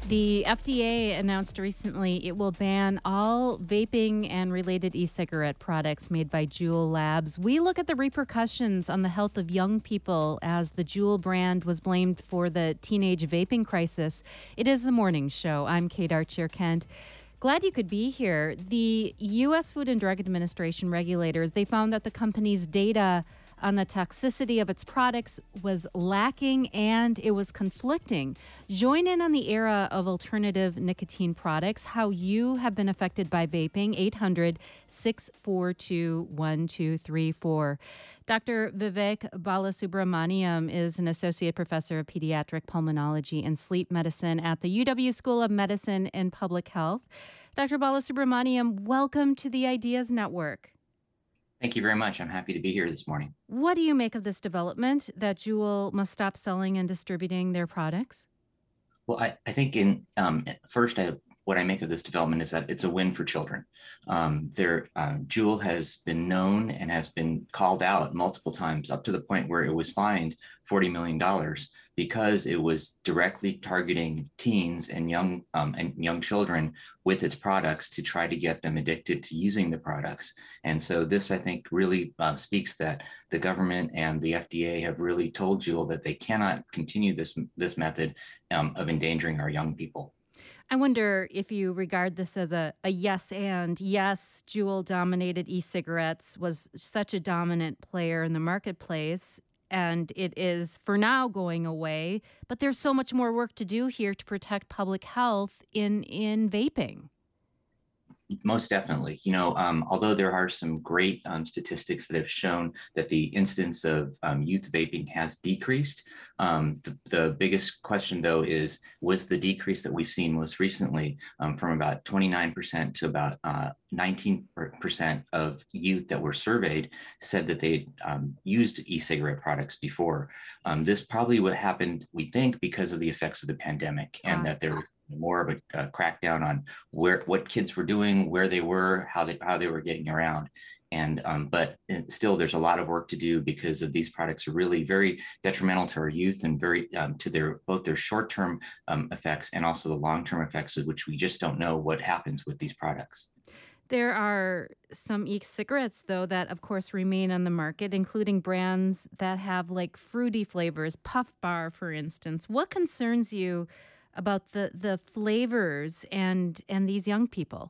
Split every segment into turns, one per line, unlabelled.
The FDA announced recently it will ban all vaping and related e-cigarette products made by Juul Labs. We look at the repercussions on the health of young people as the Juul brand was blamed for the teenage vaping crisis. It is the morning show. I'm Kate Archer-Kent. Glad you could be here. The U.S. Food and Drug Administration regulators, they found that the company's data on the toxicity of its products was lacking and it was conflicting. Join in on the era of alternative nicotine products, how you have been affected by vaping, 800-642-1234. Dr. Vivek Balasubramaniam is an associate professor of pediatric pulmonology and sleep medicine at the UW School of Medicine and Public Health. Dr. Balasubramaniam, welcome to the Ideas Network.
Thank you very much. I'm happy to be here this morning.
What do you make of this development that Juul must stop selling and distributing their products?
Well, I think what I make of this development is that it's a win for children. Juul has been known and has been called out multiple times, up to the point where it was fined $40 million because it was directly targeting teens and young children with its products to try to get them addicted to using the products. And so this, I think, really speaks that the government and the FDA have really told Juul that they cannot continue this method of endangering our young people.
I wonder if you regard this as a yes and. Yes, Juul-dominated e-cigarettes was such a dominant player in the marketplace, and it is for now going away. But there's so much more work to do here to protect public health in vaping.
Most definitely. Although there are some great statistics that have shown that the incidence of youth vaping has decreased, the biggest question, though, was the decrease that we've seen most recently from about 29% to about 19% of youth that were surveyed said that they used e-cigarette products before. This probably what happened, we think, because of the effects of the pandemic, and that there more of a crackdown on what kids were doing, where they were, how they were getting around. But still, there's a lot of work to do because of these products are really very detrimental to our youth and very to both their short-term effects and also the long-term effects, of which we just don't know what happens with these products.
There are some e-cigarettes, though, that, of course, remain on the market, including brands that have like fruity flavors, Puff Bar, for instance. What concerns you about the flavors and these young people?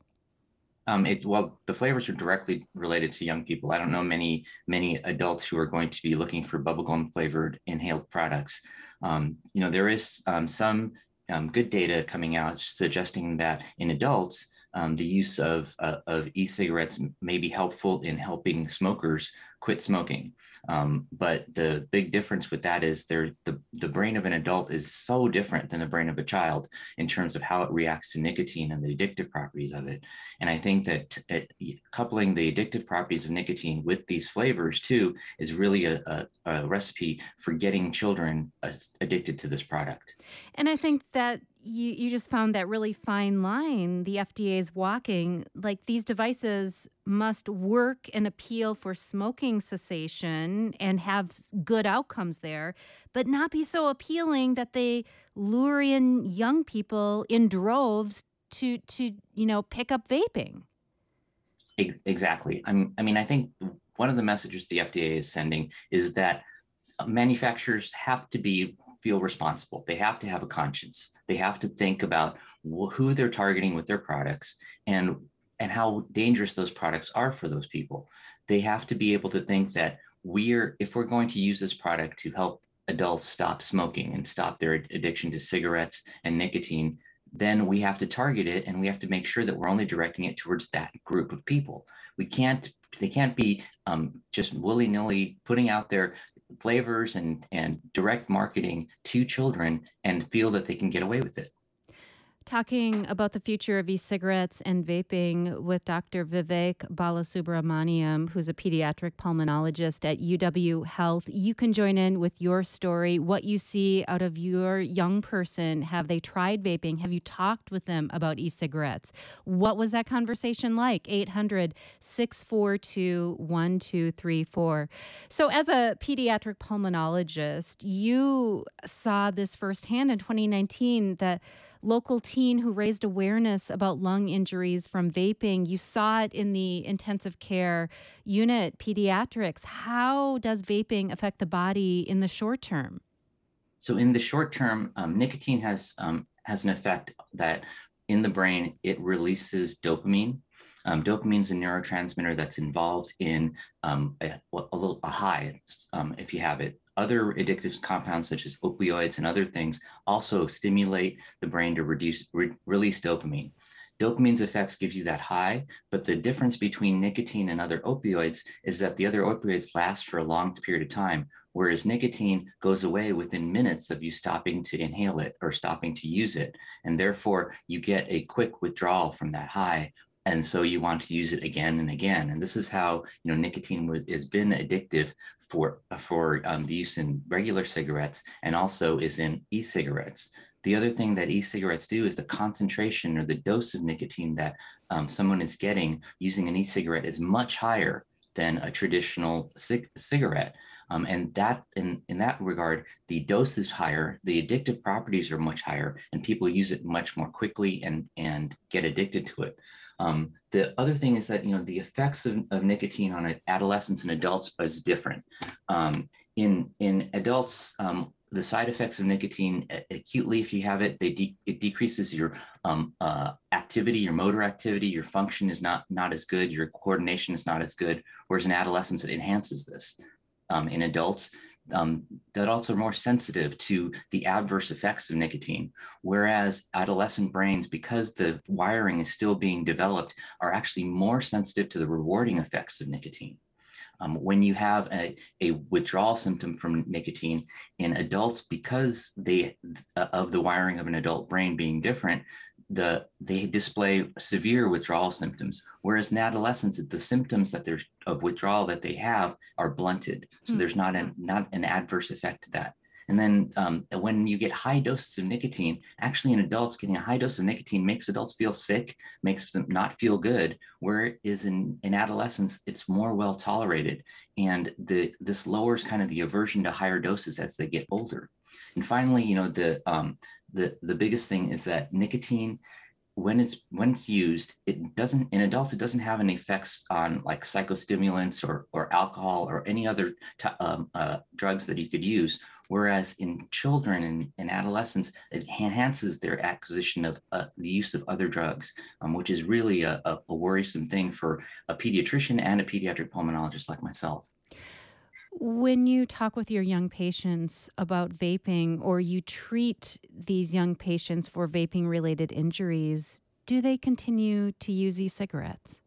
The flavors are directly related to young people. I don't know many adults who are going to be looking for bubblegum flavored inhaled products. There is some good data coming out suggesting that in adults, the use of e-cigarettes may be helpful in helping smokers quit smoking. But the big difference with that is the brain of an adult is so different than the brain of a child in terms of how it reacts to nicotine and the addictive properties of it. And I think that coupling the addictive properties of nicotine with these flavors too is really a recipe for getting children addicted to this product.
And I think that you just found that really fine line the FDA is walking. Like, these devices must work and appeal for smoking cessation and have good outcomes there, but not be so appealing that they lure in young people in droves to pick up vaping.
Exactly. I think one of the messages the FDA is sending is that manufacturers have to feel responsible. They have to have a conscience. They have to think about who they're targeting with their products and how dangerous those products are for those people. They have to be able to think that if we're going to use this product to help adults stop smoking and stop their addiction to cigarettes and nicotine, then we have to target it, and we have to make sure that we're only directing it towards that group of people. They can't be just willy-nilly putting out their flavors and direct marketing to children and feel that they can get away with it.
Talking about the future of e-cigarettes and vaping with Dr. Vivek Balasubramaniam, who's a pediatric pulmonologist at UW Health. You can join in with your story, what you see out of your young person. Have they tried vaping? Have you talked with them about e-cigarettes? What was that conversation like? 800-642-1234. So as a pediatric pulmonologist, you saw this firsthand in 2019, that local teen who raised awareness about lung injuries from vaping. You saw it in the intensive care unit, pediatrics. How does vaping affect the body in the short term?
So in the short term, nicotine has an effect that in the brain, it releases dopamine. Dopamine is a neurotransmitter that's involved in a high, if you have it. Other addictive compounds, such as opioids and other things, also stimulate the brain to release dopamine. Dopamine's effects gives you that high, but the difference between nicotine and other opioids is that the other opioids last for a long period of time, whereas nicotine goes away within minutes of you stopping to inhale it or stopping to use it. And therefore, you get a quick withdrawal from that high. And so you want to use it again and again. And this is how nicotine has been addictive for the use in regular cigarettes and also is in e-cigarettes. The other thing that e-cigarettes do is the concentration or the dose of nicotine that someone is getting using an e-cigarette is much higher than a traditional cigarette. And that in that regard, the dose is higher, the addictive properties are much higher, and people use it much more quickly and get addicted to it. The other thing is that the effects of nicotine on adolescents and adults is different. In adults, the side effects of nicotine acutely, if you have it, it decreases your activity, your motor activity, your function is not as good, your coordination is not as good. Whereas in adolescents, it enhances this. In adults, adults are more sensitive to the adverse effects of nicotine, whereas adolescent brains, because the wiring is still being developed, are actually more sensitive to the rewarding effects of nicotine. When you have a withdrawal symptom from nicotine in adults, because of the wiring of an adult brain being different, they display severe withdrawal symptoms, whereas in adolescents, the symptoms of withdrawal that they have are blunted. So there's not an adverse effect to that. And then when you get high doses of nicotine, actually in adults, getting a high dose of nicotine makes adults feel sick, makes them not feel good, whereas in adolescents, it's more well tolerated. And this lowers kind of the aversion to higher doses as they get older. And finally, the biggest thing is that nicotine, when it's used, in adults, it doesn't have any effects on like psychostimulants or alcohol or any other drugs that you could use. Whereas in children and adolescents, it enhances their acquisition of the use of other drugs, which is really a worrisome thing for a pediatrician and a pediatric pulmonologist like myself.
When you talk with your young patients about vaping or you treat these young patients for vaping-related injuries, do they continue to use e-cigarettes?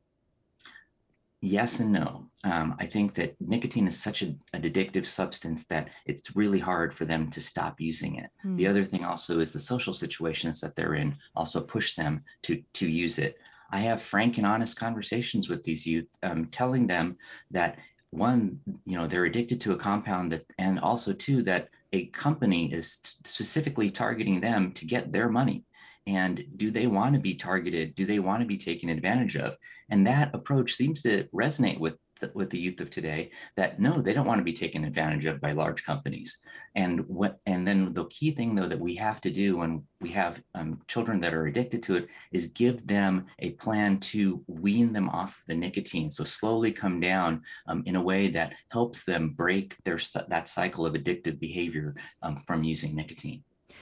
Yes and no. I think that nicotine is such an addictive substance that it's really hard for them to stop using it. The other thing also is the social situations that they're in also push them to use it. I have frank and honest conversations with these youth, telling them that one, they're addicted to a compound and also two, that a company is specifically targeting them to get their money. And do they want to be targeted? Do they want to be taken advantage of? And that approach seems to resonate with the youth of today, that no, they don't want to be taken advantage of by large companies. And then the key thing, though, that we have to do when we have children that are addicted to it is give them a plan to wean them off the nicotine. So slowly come down in a way that helps them break that cycle of addictive behavior from using nicotine.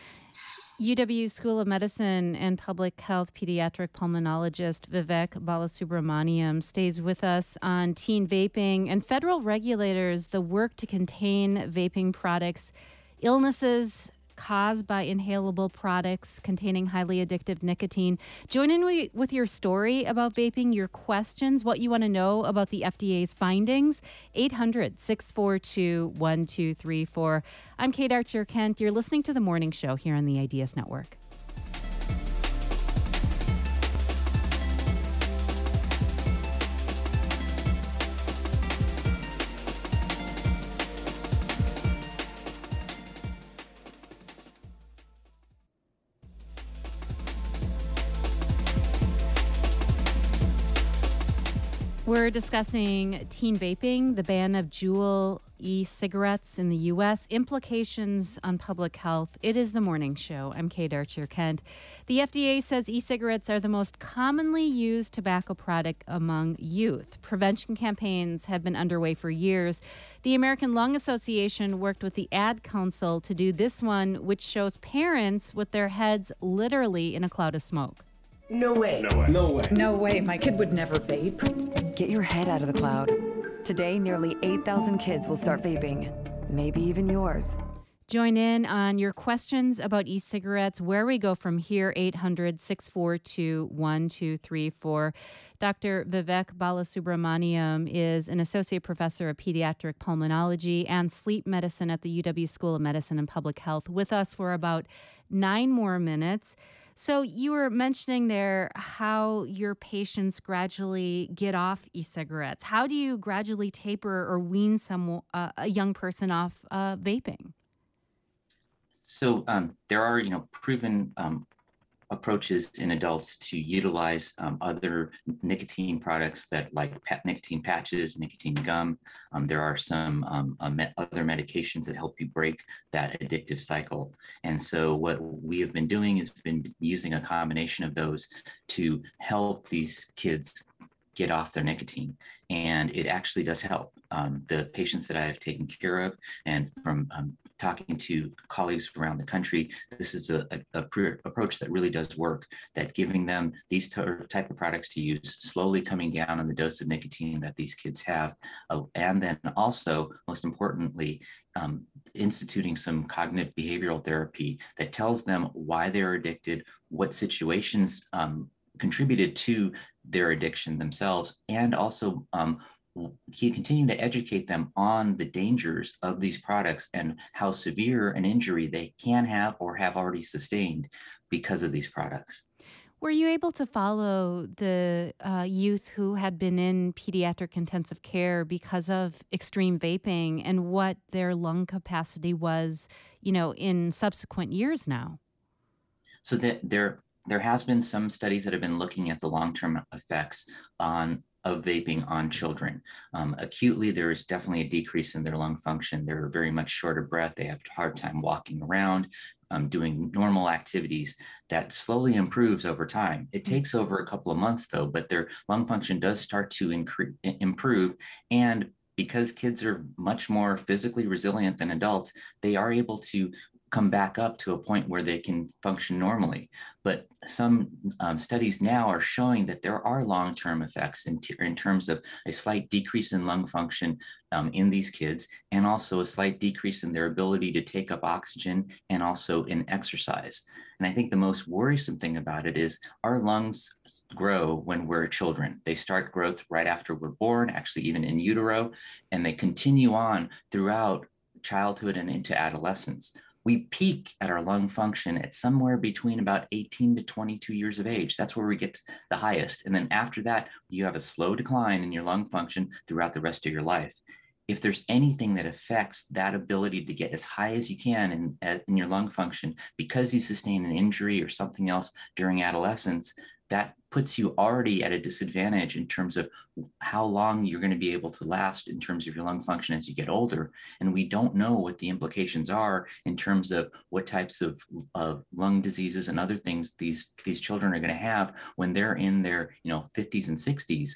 UW School of Medicine and Public Health pediatric pulmonologist Vivek Balasubramaniam stays with us on teen vaping and federal regulators, the work to contain vaping products, illnesses caused by inhalable products containing highly addictive nicotine. Join in with your story about vaping, your questions, what you want to know about the FDA's findings. 800-642-1234. I'm Kate Archer-Kent. You're listening to The Morning Show here on the Ideas Network. We're discussing teen vaping, the ban of Juul e-cigarettes in the U.S., implications on public health. It is the morning show. I'm Kate Archer-Kent. The FDA says e-cigarettes are the most commonly used tobacco product among youth. Prevention campaigns have been underway for years. The American Lung Association worked with the Ad Council to do this one, which shows parents with their heads literally in a cloud of smoke.
No way.
No way.
No way.
No way, my kid would never vape.
Get your head out of the cloud. Today, nearly 8,000 kids will start vaping. Maybe even yours.
Join in on your questions about e-cigarettes, where we go from here, 800-642-1234. Dr. Vivek Balasubramaniam is an associate professor of pediatric pulmonology and sleep medicine at the UW School of Medicine and Public Health, with us for about 9 more minutes. So you were mentioning there how your patients gradually get off e-cigarettes. How do you gradually taper or wean a young person off vaping?
So there are, proven approaches in adults to utilize other nicotine products that like nicotine patches, nicotine gum. There are some other medications that help you break that addictive cycle. And so what we have been doing is been using a combination of those to help these kids get off their nicotine. And it actually does help. The patients that I have taken care of, and from talking to colleagues around the country, this is a approach that really does work, that giving them these type of products to use, slowly coming down on the dose of nicotine that these kids have, and then also, most importantly, instituting some cognitive behavioral therapy that tells them why they're addicted, what situations contributed to their addiction themselves, and also continue to educate them on the dangers of these products and how severe an injury they can have or have already sustained because of these products.
Were you able to follow the youth who had been in pediatric intensive care because of extreme vaping and what their lung capacity was, in subsequent years now?
So that there has been some studies that have been looking at the long-term effects of vaping on children. Acutely, there is definitely a decrease in their lung function. They're very much short of breath. They have a hard time walking around, doing normal activities. That slowly improves over time. It takes over a couple of months though, but their lung function does start to improve. And because kids are much more physically resilient than adults, they are able to come back up to a point where they can function normally. But some studies now are showing that there are long-term effects in terms of a slight decrease in lung function in these kids, and also a slight decrease in their ability to take up oxygen and also in exercise. And I think the most worrisome thing about it is our lungs grow when we're children. They start growth right after we're born, actually even in utero, and they continue on throughout childhood and into adolescence. We peak at our lung function at somewhere between about 18 to 22 years of age. That's where we get the highest. And then after that, you have a slow decline in your lung function throughout the rest of your life. If there's anything that affects that ability to get as high as you can in your lung function because you sustain an injury or something else during adolescence, that puts you already at a disadvantage in terms of how long you're going to be able to last in terms of your lung function as you get older. And we don't know what the implications are in terms of what types of lung diseases and other things these children are going to have when they're in their 50s and 60s,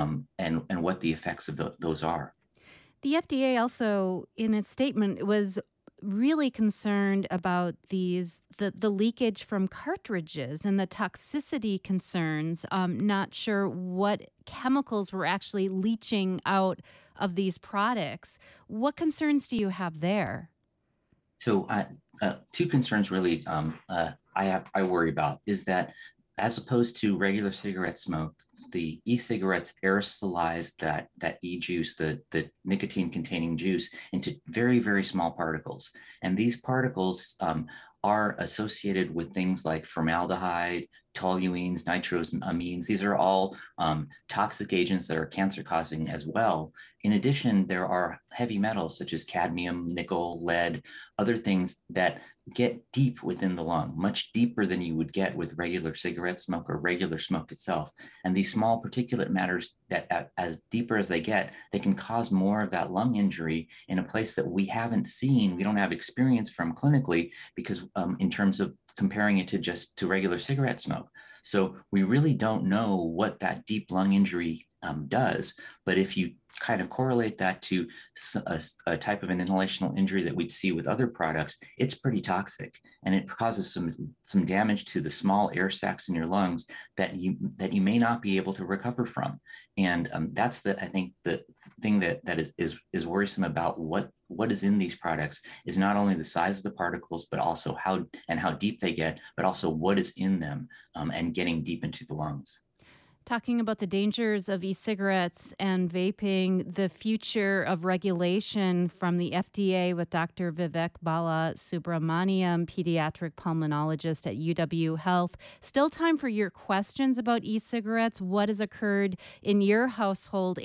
and what the effects of those are.
The FDA also, in its statement, was really concerned about the leakage from cartridges and the toxicity concerns. Not sure what chemicals were actually leaching out of these products. What concerns do you have there?
So 2 concerns really I worry about is that, as opposed to regular cigarette smoke, the e-cigarettes aerosolize that e-juice, the nicotine-containing juice, into very, very small particles. And these particles are associated with things like formaldehyde, toluenes, nitrosamines. These are all toxic agents that are cancer causing as well. In addition, there are heavy metals such as cadmium, nickel, lead, other things that get deep within the lung, much deeper than you would get with regular cigarette smoke or regular smoke itself. And these small particulate matters that as deeper as they get, they can cause more of that lung injury in a place that we haven't seen, we don't have experience from clinically, because in terms of comparing it to regular cigarette smoke. So we really don't know what that deep lung injury does. But if you kind of correlate that to a type of an inhalational injury that we'd see with other products, it's pretty toxic, and it causes some damage to the small air sacs in your lungs that you may not be able to recover from. And that's I think the thing that is worrisome about what is in these products is not only the size of the particles, but also how deep they get, but also what is in them, and getting deep into the lungs.
Talking about the dangers of e-cigarettes and vaping, the future of regulation from the FDA with Dr. Vivek Bala Subramaniam, pediatric pulmonologist at UW Health. Still time for your questions about e-cigarettes. What has occurred in your household?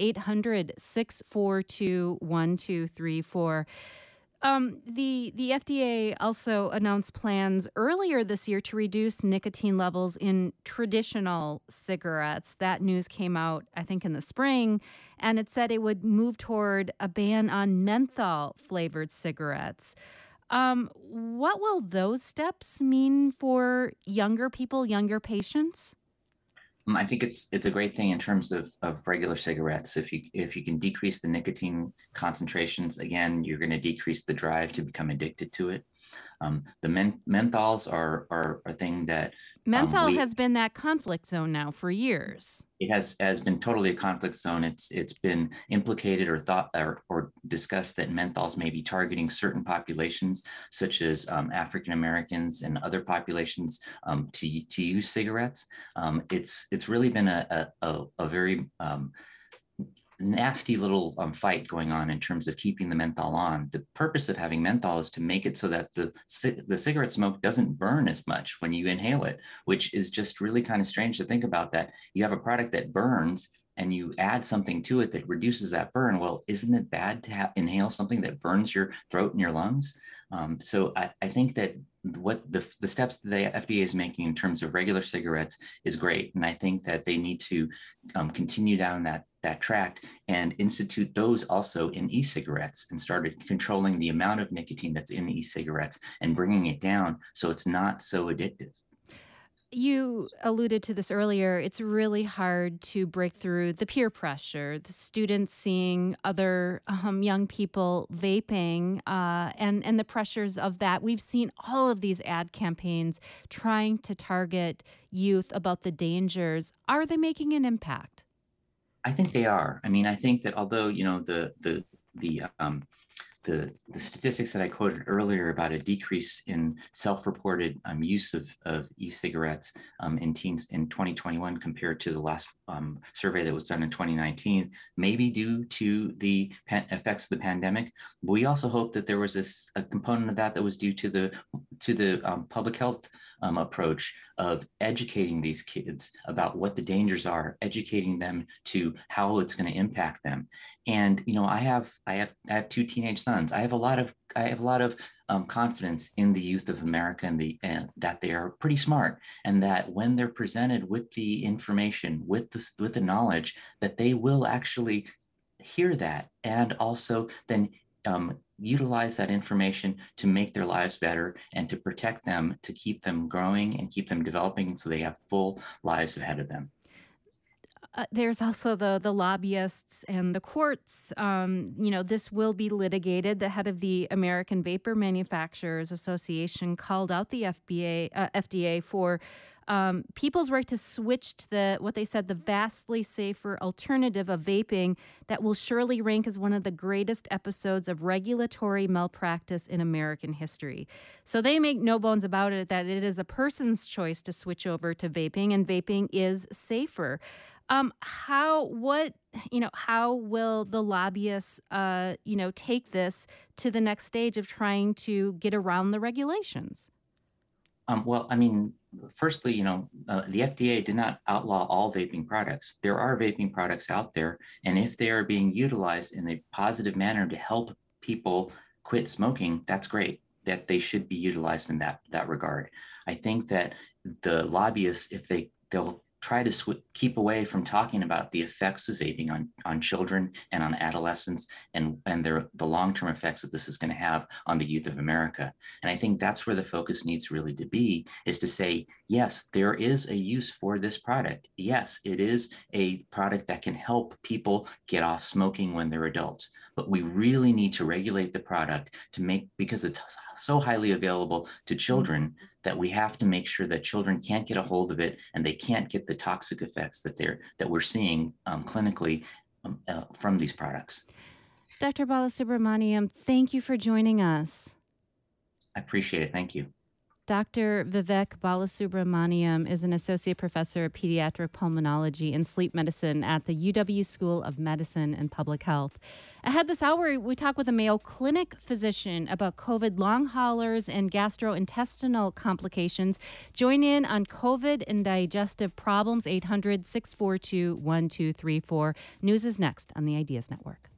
800-642-1234. The FDA also announced plans earlier this year to reduce nicotine levels in traditional cigarettes. That news came out, I think, in the spring, and it said it would move toward a ban on menthol-flavored cigarettes. What will those steps mean for younger people, younger patients?
I think it's a great thing in terms of regular cigarettes. If you can decrease the nicotine concentrations, again, you're going to decrease the drive to become addicted to it. The menthols are a thing that
menthol has been that conflict zone now for years.
It has been totally a conflict zone. It's been implicated or thought or discussed that menthols may be targeting certain populations, such as African Americans and other populations, to use cigarettes. It's really been a very nasty little fight going on in terms of keeping the menthol on. The purpose of having menthol is to make it so that the cigarette smoke doesn't burn as much when you inhale it, which is just really kind of strange to think about, that you have a product that burns and you add something to it that reduces that burn. Well, isn't it bad to inhale something that burns your throat and your lungs? So I think that what the steps that the FDA is making in terms of regular cigarettes is great. And I think that they need to continue down that track and institute those also in e-cigarettes, and started controlling the amount of nicotine that's in e-cigarettes and bringing it down so it's not so addictive.
You alluded to this earlier. It's really hard to break through the peer pressure, the students seeing other young people vaping, and the pressures of that. We've seen all of these ad campaigns trying to target youth about the dangers. Are they making an impact?
I think they are. I mean, I think that although, the statistics that I quoted earlier about a decrease in self-reported use of e-cigarettes in teens in 2021 compared to the last survey that was done in 2019 may be due to the effects of the pandemic. But we also hope that there was a component of that was due to the public health approach of educating these kids about what the dangers are, educating them to how it's going to impact them. And I have two teenage sons. I have a lot of confidence in the youth of America and that they are pretty smart, and that when they're presented with the information, with the knowledge, that they will actually hear that and also then utilize that information to make their lives better and to protect them, to keep them growing and keep them developing so they have full lives ahead of them.
There's also the lobbyists and the courts. This will be litigated. The head of the American Vapor Manufacturers Association called out the FDA for people's right to switch to what they said, the vastly safer alternative of vaping that will surely rank as one of the greatest episodes of regulatory malpractice in American history. So they make no bones about it that it is a person's choice to switch over to vaping, and vaping is safer. How will the lobbyists, take this to the next stage of trying to get around the regulations?
Well, I mean, firstly, the FDA did not outlaw all vaping products. There are vaping products out there, and if they are being utilized in a positive manner to help people quit smoking, that's great. That they should be utilized in that regard. I think that the lobbyists, if they'll try to keep away from talking about the effects of vaping on children and on adolescents and the long-term effects that this is going to have on the youth of America. And I think that's where the focus needs really to be, is to say, yes, there is a use for this product. Yes, it is a product that can help people get off smoking when they're adults. But we really need to regulate the product because it's so highly available to children that we have to make sure that children can't get a hold of it and they can't get the toxic effects that we're seeing clinically from these products.
Dr. Balasubramaniam, thank you for joining us.
I appreciate it. Thank you.
Dr. Vivek Balasubramaniam is an associate professor of pediatric pulmonology and sleep medicine at the UW School of Medicine and Public Health. Ahead this hour, we talk with a Mayo Clinic physician about COVID long haulers and gastrointestinal complications. Join in on COVID and digestive problems, 800-642-1234. News is next on the Ideas Network.